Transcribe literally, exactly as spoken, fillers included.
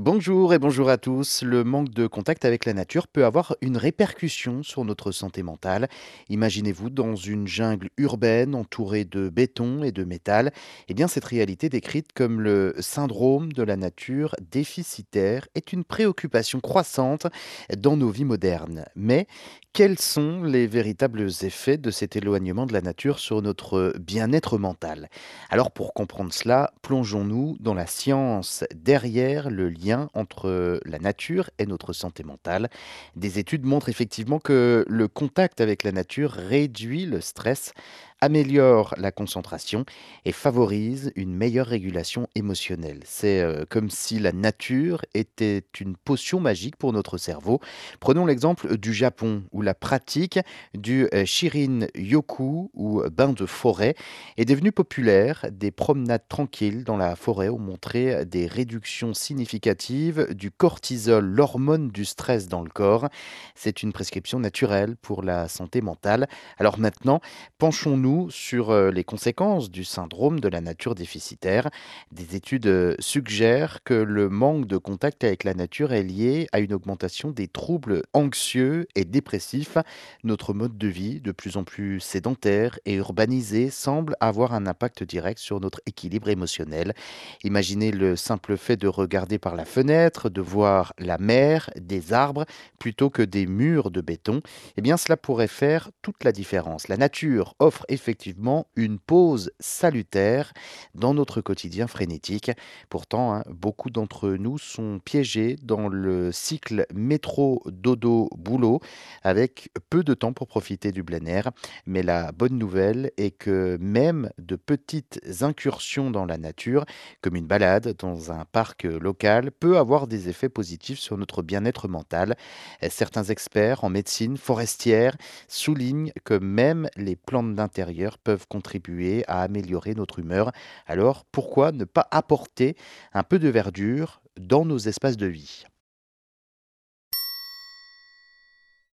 Bonjour et bonjour à tous. Le manque de contact avec la nature peut avoir une répercussion sur notre santé mentale. Imaginez-vous dans une jungle urbaine entourée de béton et de métal. Eh bien, cette réalité décrite comme le syndrome de la nature déficitaire est une préoccupation croissante dans nos vies modernes. Mais quels sont les véritables effets de cet éloignement de la nature sur notre bien-être mental? Alors pour comprendre cela, plongeons-nous dans la science derrière le lien entre la nature et notre santé mentale. Des études montrent effectivement que le contact avec la nature réduit le stress, améliore la concentration et favorise une meilleure régulation émotionnelle. C'est euh, comme si la nature était une potion magique pour notre cerveau. Prenons l'exemple du Japon où la pratique du euh, Shirin-yoku ou bain de forêt est devenue populaire. Des promenades tranquilles dans la forêt ont montré des réductions significatives du cortisol, l'hormone du stress dans le corps. C'est une prescription naturelle pour la santé mentale. Alors maintenant, penchons-nous sur euh, les conséquences du syndrome de la nature déficitaire. Des études euh, suggèrent que le manque de contact avec la nature est lié à une augmentation des troubles anxieux et dépressifs. Notre mode de vie, de plus en plus sédentaire et urbanisé, semble avoir un impact direct sur notre équilibre émotionnel. Imaginez le simple fait de regarder par la fenêtre, de voir la mer, des arbres, plutôt que des murs de béton. Eh bien, cela pourrait faire toute la différence. La nature offre effectivement une pause salutaire dans notre quotidien frénétique. Pourtant, hein, beaucoup d'entre nous sont piégés dans le cycle métro-dodo-boulot avec peu de temps pour profiter du plein air. Mais la bonne nouvelle est que même de petites incursions dans la nature, comme une balade dans un parc local, peut avoir des effets positifs sur notre bien-être mental. Euh, Certains experts en médecine forestière soulignent que même les plantes d'intérieur peuvent contribuer à améliorer notre humeur. Alors pourquoi ne pas apporter un peu de verdure dans nos espaces de vie?